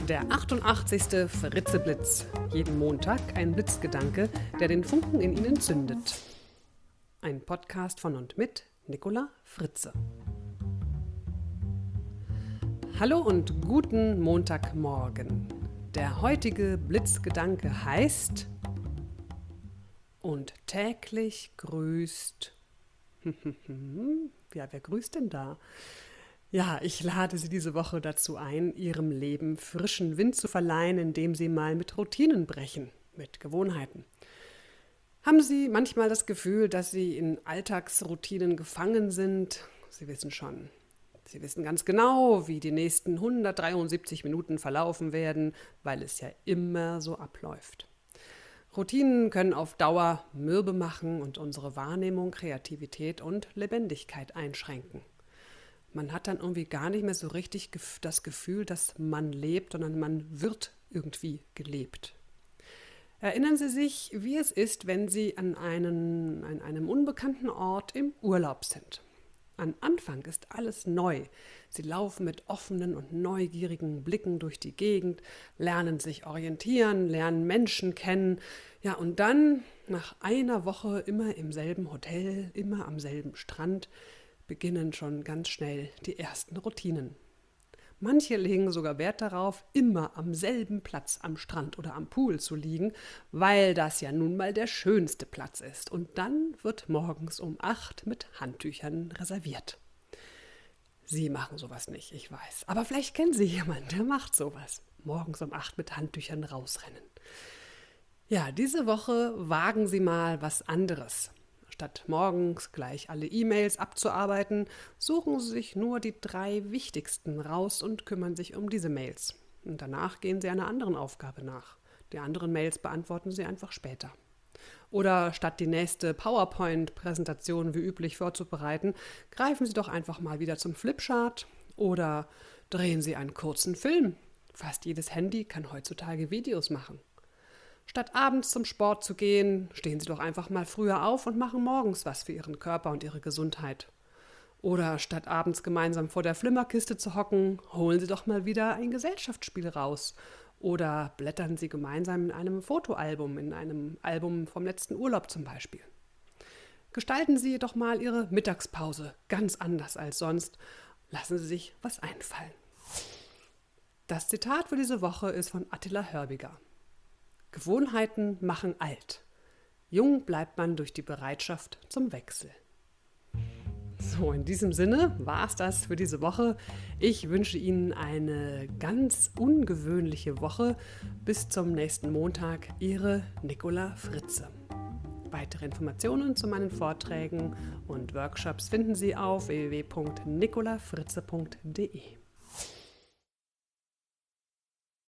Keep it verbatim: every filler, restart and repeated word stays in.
Der achtundachtzigste Fritzeblitz. Jeden Montag ein Blitzgedanke, der den Funken in Ihnen zündet. Ein Podcast von und mit Nicola Fritze. Hallo und guten Montagmorgen. Der heutige Blitzgedanke heißt: Und täglich grüßt. Ja, wer grüßt denn da? Ja, ich lade Sie diese Woche dazu ein, Ihrem Leben frischen Wind zu verleihen, indem Sie mal mit Routinen brechen, mit Gewohnheiten. Haben Sie manchmal das Gefühl, dass Sie in Alltagsroutinen gefangen sind? Sie wissen schon. Sie wissen ganz genau, wie die nächsten hundertdreiundsiebzig Minuten verlaufen werden, weil es ja immer so abläuft. Routinen können auf Dauer mürbe machen und unsere Wahrnehmung, Kreativität und Lebendigkeit einschränken. Man hat dann irgendwie gar nicht mehr so richtig das Gefühl, dass man lebt, sondern man wird irgendwie gelebt. Erinnern Sie sich, wie es ist, wenn Sie an, einen, an einem unbekannten Ort im Urlaub sind. Am Anfang ist alles neu. Sie laufen mit offenen und neugierigen Blicken durch die Gegend, lernen sich orientieren, lernen Menschen kennen. Ja, und dann, nach einer Woche immer im selben Hotel, immer am selben Strand, beginnen schon ganz schnell die ersten Routinen. Manche legen sogar Wert darauf, immer am selben Platz am Strand oder am Pool zu liegen, weil das ja nun mal der schönste Platz ist. Und dann wird morgens um acht mit Handtüchern reserviert. Sie machen sowas nicht, ich weiß. Aber vielleicht kennen Sie jemanden, der macht sowas. Morgens um acht mit Handtüchern rausrennen. Ja, diese Woche wagen Sie mal was anderes. Statt morgens gleich alle E-Mails abzuarbeiten, suchen Sie sich nur die drei wichtigsten raus und kümmern sich um diese Mails. Und danach gehen Sie einer anderen Aufgabe nach. Die anderen Mails beantworten Sie einfach später. Oder statt die nächste PowerPoint-Präsentation wie üblich vorzubereiten, greifen Sie doch einfach mal wieder zum Flipchart oder drehen Sie einen kurzen Film. Fast jedes Handy kann heutzutage Videos machen. Statt abends zum Sport zu gehen, stehen Sie doch einfach mal früher auf und machen morgens was für Ihren Körper und Ihre Gesundheit. Oder statt abends gemeinsam vor der Flimmerkiste zu hocken, holen Sie doch mal wieder ein Gesellschaftsspiel raus. Oder blättern Sie gemeinsam in einem Fotoalbum, in einem Album vom letzten Urlaub zum Beispiel. Gestalten Sie doch mal Ihre Mittagspause ganz anders als sonst. Lassen Sie sich was einfallen. Das Zitat für diese Woche ist von Attila Hörbiger. Gewohnheiten machen alt. Jung bleibt man durch die Bereitschaft zum Wechsel. So, in diesem Sinne war es das für diese Woche. Ich wünsche Ihnen eine ganz ungewöhnliche Woche. Bis zum nächsten Montag, Ihre Nicola Fritze. Weitere Informationen zu meinen Vorträgen und Workshops finden Sie auf w w w punkt nicola fritze punkt d e.